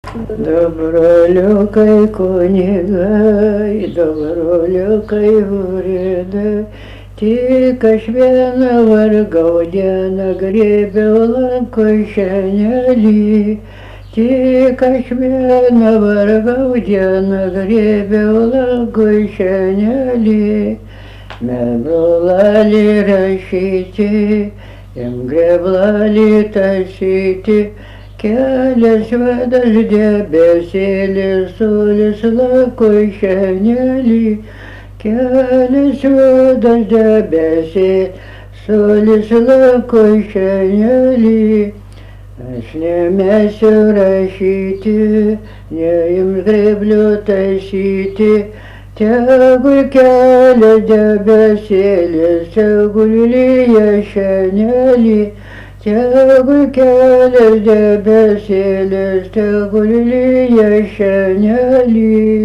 Добролюбкой кunigai, добролюбкой урėdai, tik aš vieną vargau dieną grėbiau lankoj šianelį, tik aš vieną vargau dieną grėbiau lankoj šianelį, mebrolali rašyti, jam greblali taisyti. Kelias juodas debesėlis, solis lakoj šianelį. Kelias juodas debesėlis, solis lakoj šianelį. Aš nemesiu rašyti, neims greblio taisyti. Tegul kelias debesėlis, tegul lyja šianelį. Tegul kelias debesėlis, tegul lyja šianelį.